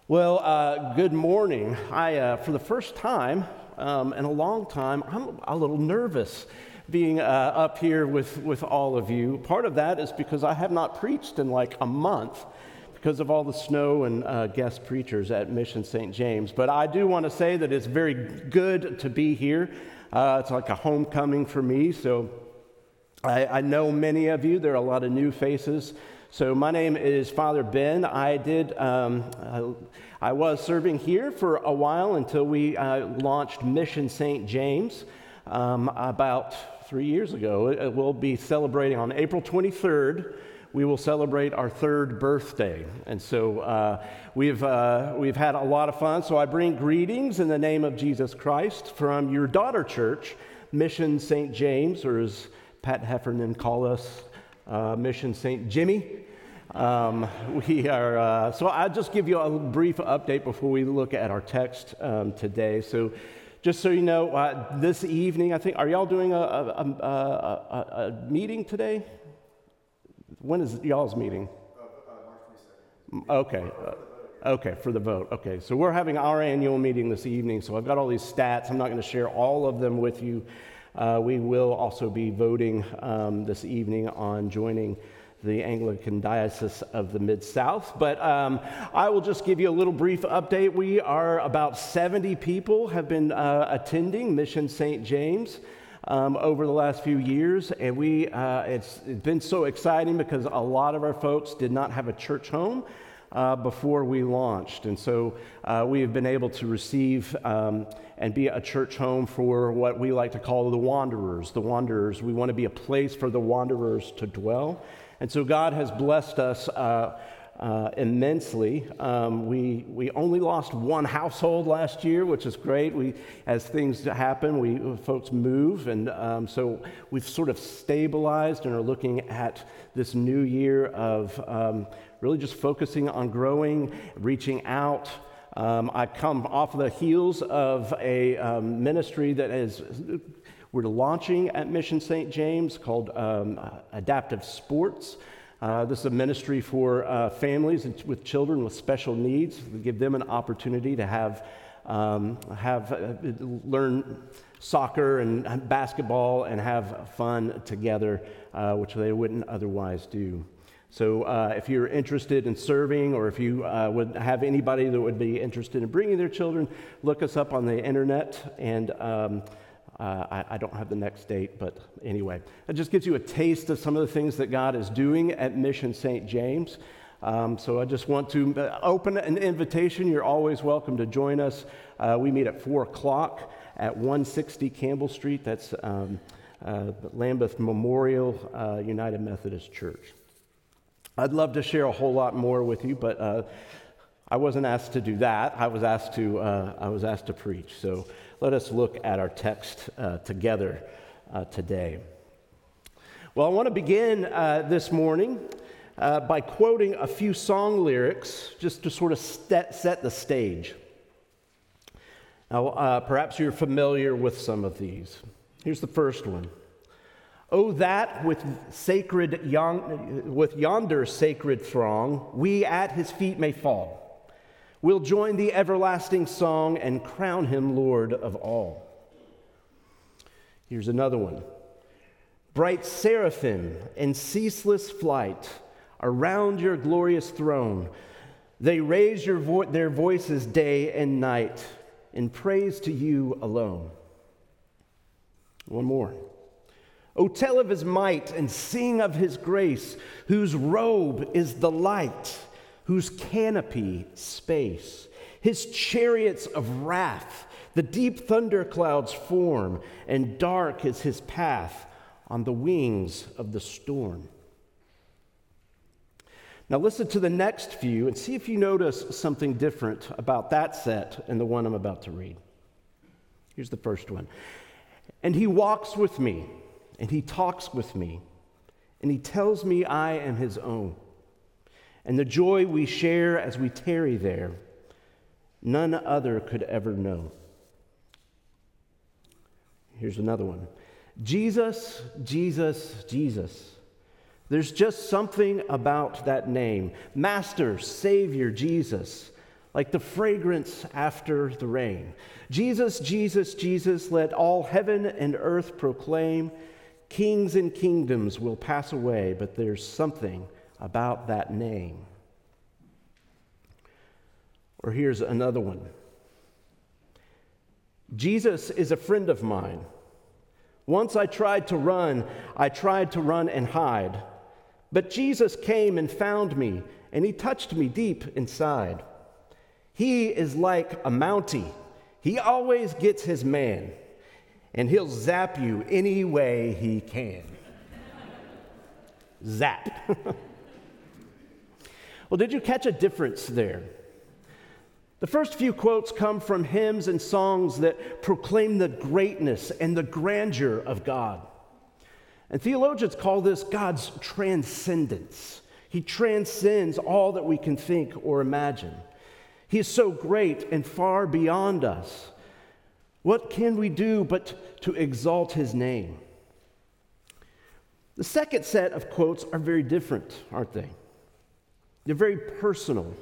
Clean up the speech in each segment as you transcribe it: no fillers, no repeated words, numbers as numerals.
Good morning. For the first time in a long time, I'm a little nervous being up here with all of you. Part of that is because I have not preached in like a month because of all the snow and guest preachers at Mission St. James. But I do want to say that it's very good to be here. It's like a homecoming for me. So I know many of you. There are a lot of new faces. So my name is Father Ben. I was serving here for a while until we launched Mission St. James about 3 years ago. We'll be celebrating on April 23rd. We will celebrate our third birthday. And so we've had a lot of fun. So I bring greetings in the name of Jesus Christ from your daughter church, Mission St. James, or as Pat Heffernan call us, Mission St. Jimmy. So I'll just give you a brief update before we look at our text today. So just so you know, this evening, I think, are y'all doing a meeting today? When is y'all's meeting? March 22nd. Okay, for the vote. Okay, so we're having our annual meeting this evening, so I've got all these stats. I'm not going to share all of them with you. We will also be voting this evening on joining the Anglican Diocese of the Mid-South. But I will just give you a little brief update. We are about 70 people have been attending Mission St. James over the last few years. And it's been so exciting because a lot of our folks did not have a church home before we launched. And so we have been able to receive and be a church home for what we like to call the wanderers. The wanderers, we want to be a place for the wanderers to dwell. And so God has blessed us immensely. We only lost one household last year, which is great. As things happen, folks move, and so we've sort of stabilized and are looking at this new year of really just focusing on growing, reaching out. I come off the heels of a ministry that we're launching at Mission St. James called Adaptive Sports. This is a ministry for families with children with special needs. We give them an opportunity to learn soccer and basketball and have fun together, which they wouldn't otherwise do. So if you're interested in serving, or if you would have anybody that would be interested in bringing their children, look us up on the internet. And I don't have the next date, but anyway, it just gives you a taste of some of the things that God is doing at Mission St. James. So I just want to open an invitation. You're always welcome to join us. We meet at 4 o'clock at 160 Campbell Street. That's Lambeth Memorial United Methodist Church. I'd love to share a whole lot more with you, but I wasn't asked to do that. I was asked to preach. So let us look at our text together today. Well, I want to begin this morning by quoting a few song lyrics just to sort of set the stage. Now, perhaps you're familiar with some of these. Here's the first one. Oh, that with yonder sacred throng, we at his feet may fall. We'll join the everlasting song and crown him Lord of all. Here's another one. Bright seraphim in ceaseless flight around your glorious throne, they raise their voices day and night in praise to you alone. One more. O tell of his might and sing of his grace, whose robe is the light, whose canopy space. His chariots of wrath, the deep thunderclouds form, and dark is his path on the wings of the storm. Now listen to the next few and see if you notice something different about that set and the one I'm about to read. Here's the first one. And he walks with me, and he talks with me, and he tells me I am his own. And the joy we share as we tarry there, none other could ever know. Here's another one. Jesus, Jesus, Jesus. There's just something about that name. Master, Savior, Jesus. like the fragrance after the rain. Jesus, Jesus, Jesus, let all heaven and earth proclaim. Kings and kingdoms will pass away, but there's something about that name. Or here's another one. Jesus is a friend of mine. Once I tried to run and hide. But Jesus came and found me, and he touched me deep inside. He is like a Mountie. He always gets his man, and he'll zap you any way he can. Zap. Well, did you catch a difference there? The first few quotes come from hymns and songs that proclaim the greatness and the grandeur of God. And theologians call this God's transcendence. He transcends all that we can think or imagine. He is so great and far beyond us. What can we do but to exalt his name? The second set of quotes are very different, aren't they? They're very personal.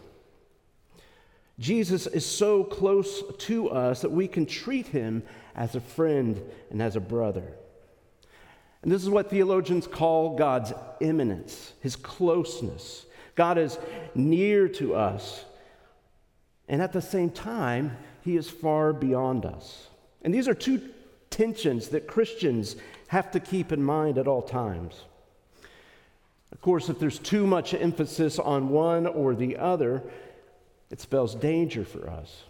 Jesus is so close to us that we can treat him as a friend and as a brother. And this is what theologians call God's immanence, his closeness. God is near to us, and at the same time, he is far beyond us. And these are two tensions that Christians have to keep in mind at all times. Of course, if there's too much emphasis on one or the other, it spells danger for us.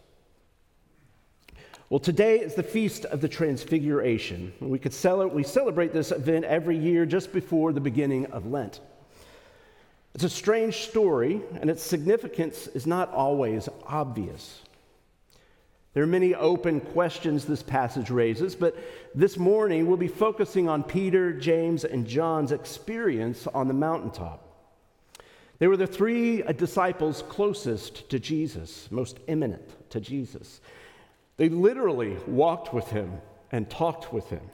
Well, today is the Feast of the Transfiguration. We celebrate this event every year just before the beginning of Lent. It's a strange story, and its significance is not always obvious. There are many open questions this passage raises, but this morning we'll be focusing on Peter, James, and John's experience on the mountaintop. They were the three disciples closest to Jesus, most eminent to Jesus. They literally walked with him and talked with him.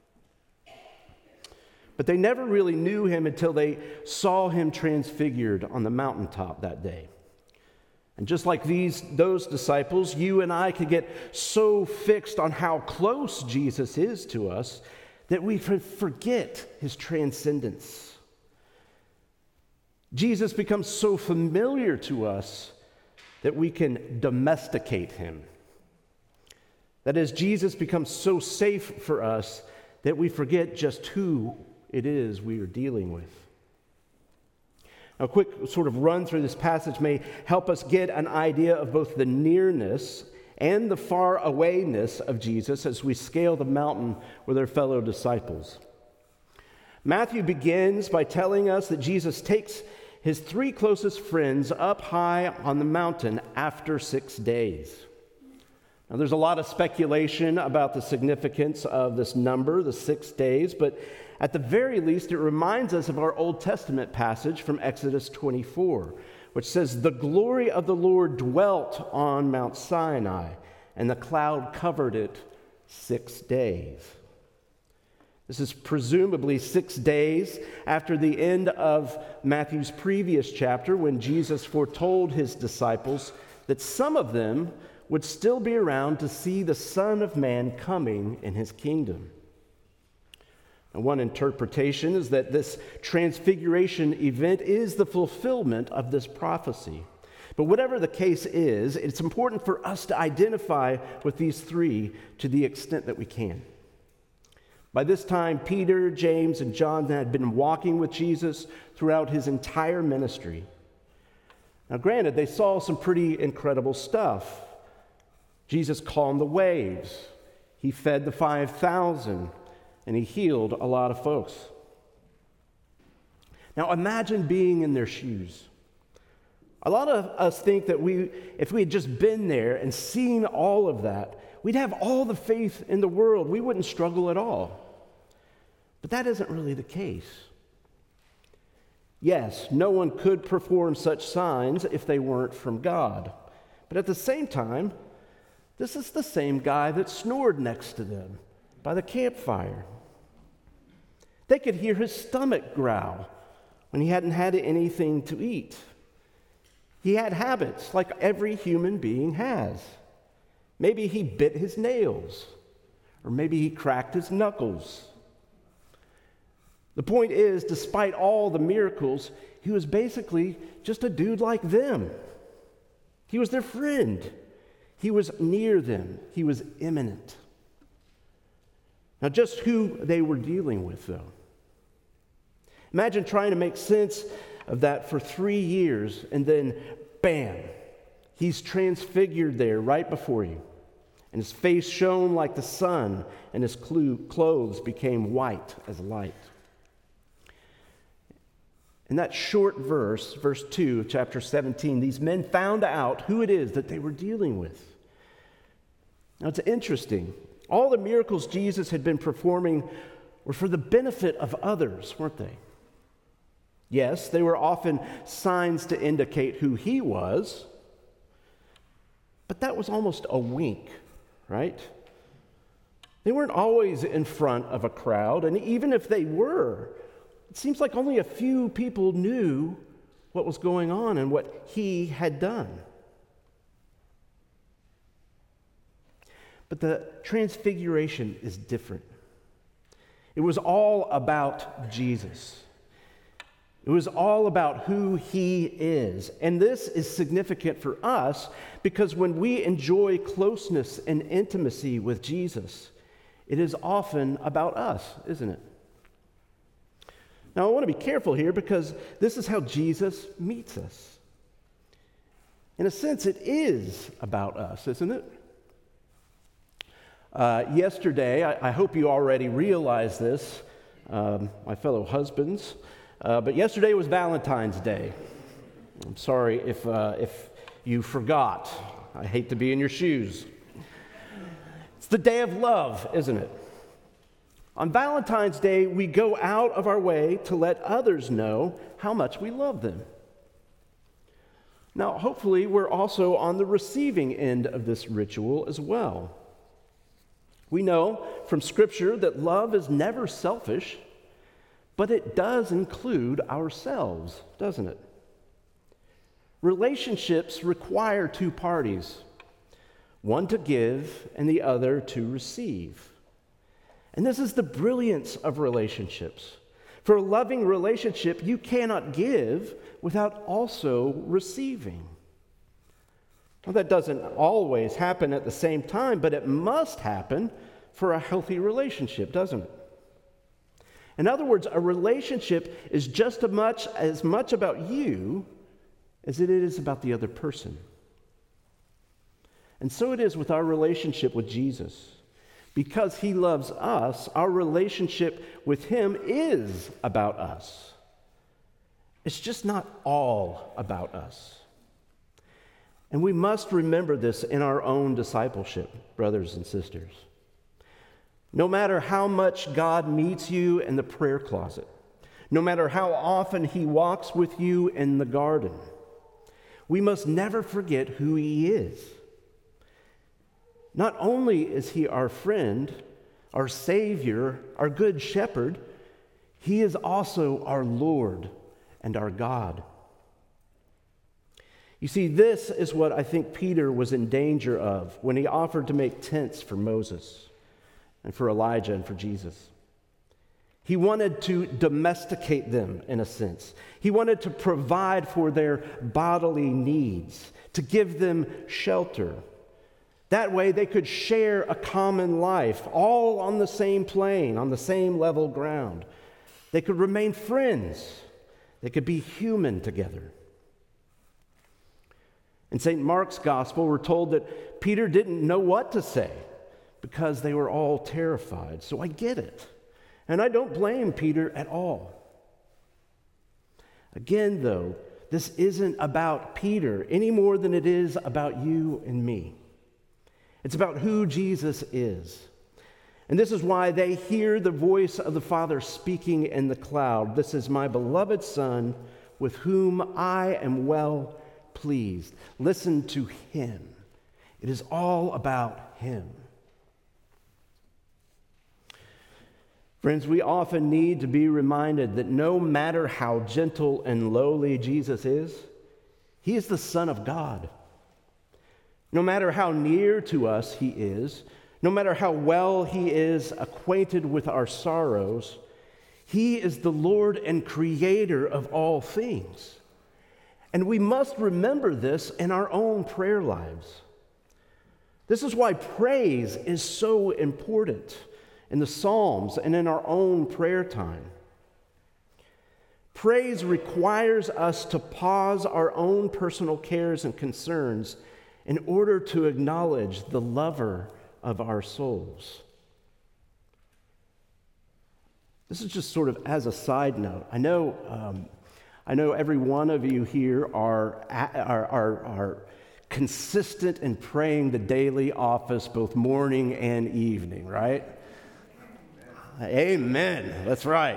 But they never really knew him until they saw him transfigured on the mountaintop that day. And just like those disciples, you and I could get so fixed on how close Jesus is to us that we forget his transcendence. Jesus becomes so familiar to us that we can domesticate him. That is, Jesus becomes so safe for us that we forget just who it is we are dealing with. Now, a quick sort of run through this passage may help us get an idea of both the nearness and the far awayness of Jesus as we scale the mountain with our fellow disciples. Matthew begins by telling us that Jesus takes his three closest friends up high on the mountain after 6 days. Now, there's a lot of speculation about the significance of this number, the 6 days, but at the very least, it reminds us of our Old Testament passage from Exodus 24, which says, "The glory of the Lord dwelt on Mount Sinai, and the cloud covered it 6 days." This is presumably 6 days after the end of Matthew's previous chapter, when Jesus foretold his disciples that some of them would still be around to see the Son of Man coming in his kingdom. And one interpretation is that this transfiguration event is the fulfillment of this prophecy. But whatever the case is, it's important for us to identify with these three to the extent that we can. By this time, Peter, James, and John had been walking with Jesus throughout his entire ministry. Now, granted, they saw some pretty incredible stuff. Jesus calmed the waves. He fed the 5,000, and he healed a lot of folks. Now, imagine being in their shoes. A lot of us think that if we had just been there and seen all of that, we'd have all the faith in the world. We wouldn't struggle at all. But that isn't really the case. Yes, no one could perform such signs if they weren't from God. But at the same time, this is the same guy that snored next to them by the campfire. They could hear his stomach growl when he hadn't had anything to eat. He had habits like every human being has. Maybe he bit his nails, or maybe he cracked his knuckles. The point is, despite all the miracles, he was basically just a dude like them. He was their friend. He was near them. He was immanent. Now, just who they were dealing with, though. Imagine trying to make sense of that for 3 years, and then, bam, he's transfigured there right before you. And his face shone like the sun, and his clothes became white as light. In that short verse, verse 2 of chapter 17, these men found out who it is that they were dealing with. Now, it's interesting. All the miracles Jesus had been performing were for the benefit of others, weren't they? Yes, they were often signs to indicate who he was, but that was almost a wink, right? They weren't always in front of a crowd, and even if they were, it seems like only a few people knew what was going on and what he had done. But the transfiguration is different. It was all about Jesus. It was all about who he is. And this is significant for us because when we enjoy closeness and intimacy with Jesus, it is often about us, isn't it? Now, I want to be careful here because this is how Jesus meets us. In a sense, it is about us, isn't it? Yesterday, I hope you already realize this, my fellow husbands, but yesterday was Valentine's Day. I'm sorry if you forgot. I hate to be in your shoes. It's the day of love, isn't it? On Valentine's Day, we go out of our way to let others know how much we love them. Now, hopefully, we're also on the receiving end of this ritual as well. We know from Scripture that love is never selfish, but it does include ourselves, doesn't it? Relationships require two parties, one to give and the other to receive. And this is the brilliance of relationships. For a loving relationship, you cannot give without also receiving. Well, that doesn't always happen at the same time, but it must happen for a healthy relationship, doesn't it? In other words, a relationship is just as much about you as it is about the other person. And so it is with our relationship with Jesus. Because he loves us, our relationship with him is about us. It's just not all about us. And we must remember this in our own discipleship, brothers and sisters. No matter how much God meets you in the prayer closet, no matter how often he walks with you in the garden, we must never forget who he is. Not only is he our friend, our Savior, our good shepherd, he is also our Lord and our God. You see, this is what I think Peter was in danger of when he offered to make tents for Moses and for Elijah and for Jesus. He wanted to domesticate them in a sense. He wanted to provide for their bodily needs, to give them shelter. That way they could share a common life, all on the same plane, on the same level ground. They could remain friends. They could be human together. In St. Mark's gospel, we're told that Peter didn't know what to say because they were all terrified. So I get it. And I don't blame Peter at all. Again, though, this isn't about Peter any more than it is about you and me. It's about who Jesus is. And this is why they hear the voice of the Father speaking in the cloud. This is my beloved Son, with whom I am well pleased. Listen to him. It is all about him. Friends, we often need to be reminded that no matter how gentle and lowly Jesus is, He is the Son of God. No matter how near to us he is, no matter how well he is acquainted with our sorrows, he is the Lord and Creator of all things. And we must remember this in our own prayer lives. This is why praise is so important in the Psalms and in our own prayer time. Praise requires us to pause our own personal cares and concerns in order to acknowledge the lover of our souls. This is just sort of as a side note. I know every one of you here are consistent in praying the daily office both morning and evening, right? Amen. That's right.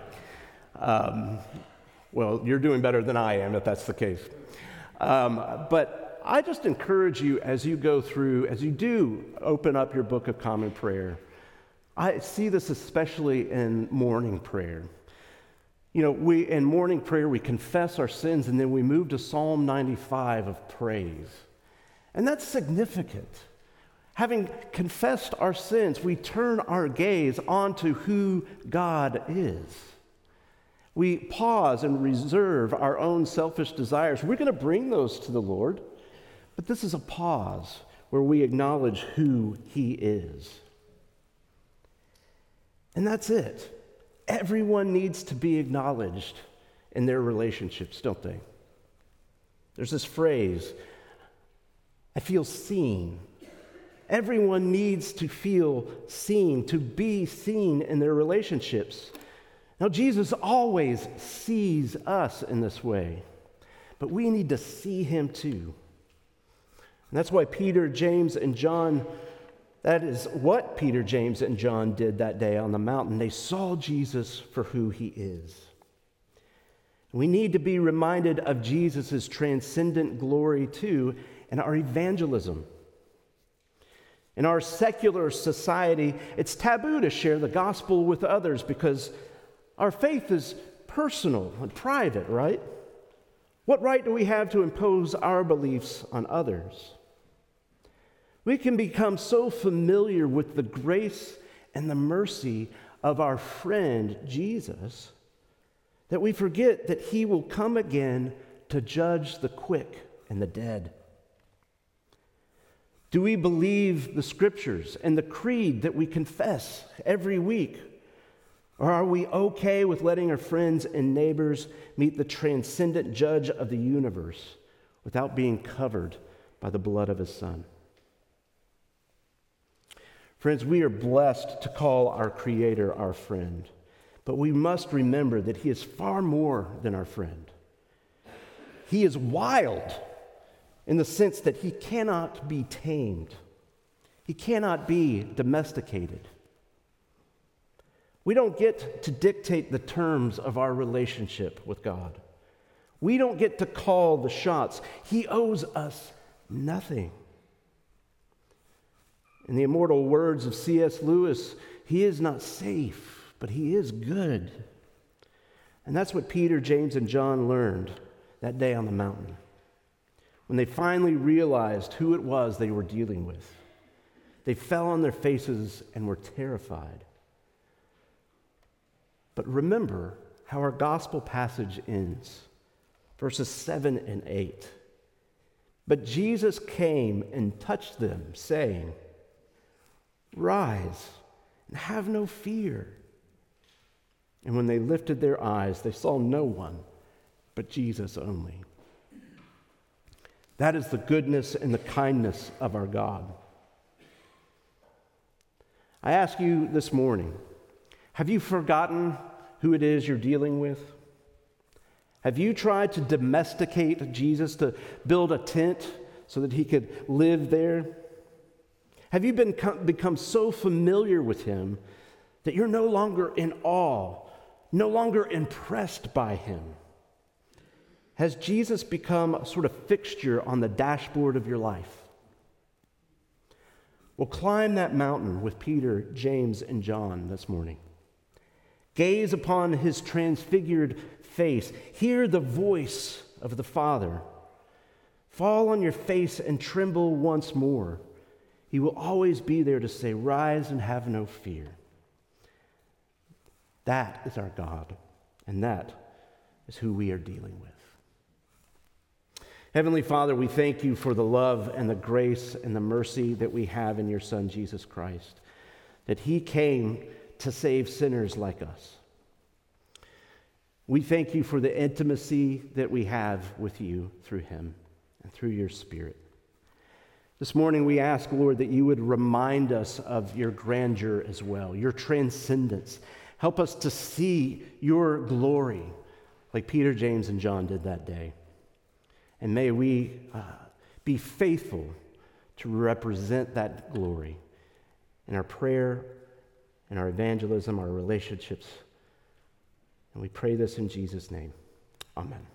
Well, you're doing better than I am if that's the case. But I just encourage you as you do open up your Book of Common Prayer. I see this especially in morning prayer. In morning prayer, we confess our sins and then we move to Psalm 95 of praise. And that's significant. Having confessed our sins, we turn our gaze onto who God is. We pause and reserve our own selfish desires. We're going to bring those to the Lord, but this is a pause where we acknowledge who he is. And that's it. Everyone needs to be acknowledged in their relationships, don't they? There's this phrase, I feel seen. Everyone needs to feel seen, to be seen in their relationships. Now, Jesus always sees us in this way, but we need to see him too. And that's why Peter, James, and John, that is what Peter, James, and John did that day on the mountain. They saw Jesus for who he is. We need to be reminded of Jesus' transcendent glory too in our evangelism. In our secular society, it's taboo to share the gospel with others because our faith is personal and private, right? What right do we have to impose our beliefs on others? We can become so familiar with the grace and the mercy of our friend Jesus that we forget that he will come again to judge the quick and the dead. Do we believe the scriptures and the creed that we confess every week? Or are we okay with letting our friends and neighbors meet the transcendent judge of the universe without being covered by the blood of his Son? Friends, we are blessed to call our Creator our friend, but we must remember that he is far more than our friend. He is wild in the sense that he cannot be tamed. He cannot be domesticated. We don't get to dictate the terms of our relationship with God. We don't get to call the shots. He owes us nothing. In the immortal words of C.S. Lewis, he is not safe, but he is good. And that's what Peter, James, and John learned that day on the mountain, when they finally realized who it was they were dealing with. They fell on their faces and were terrified. But remember how our gospel passage ends, verses 7 and 8. But Jesus came and touched them, saying, "Rise and have no fear." And when they lifted their eyes, they saw no one but Jesus only. That is the goodness and the kindness of our God. I ask you this morning, have you forgotten who it is you're dealing with? Have you tried to domesticate Jesus, to build a tent so that he could live there? Have you become so familiar with him that you're no longer in awe, no longer impressed by him? Has Jesus become a sort of fixture on the dashboard of your life? Well, climb that mountain with Peter, James, and John this morning. Gaze upon his transfigured face. Hear the voice of the Father. Fall on your face and tremble once more. He will always be there to say, rise and have no fear. That is our God, and that is who we are dealing with. Heavenly Father, we thank you for the love and the grace and the mercy that we have in your Son, Jesus Christ, that he came to save sinners like us. We thank you for the intimacy that we have with you through him and through your Spirit. This morning we ask, Lord, that you would remind us of your grandeur as well, your transcendence. Help us to see your glory like Peter, James, and John did that day. And may we be faithful to represent that glory in our prayer, in our evangelism, our relationships. And we pray this in Jesus' name. Amen.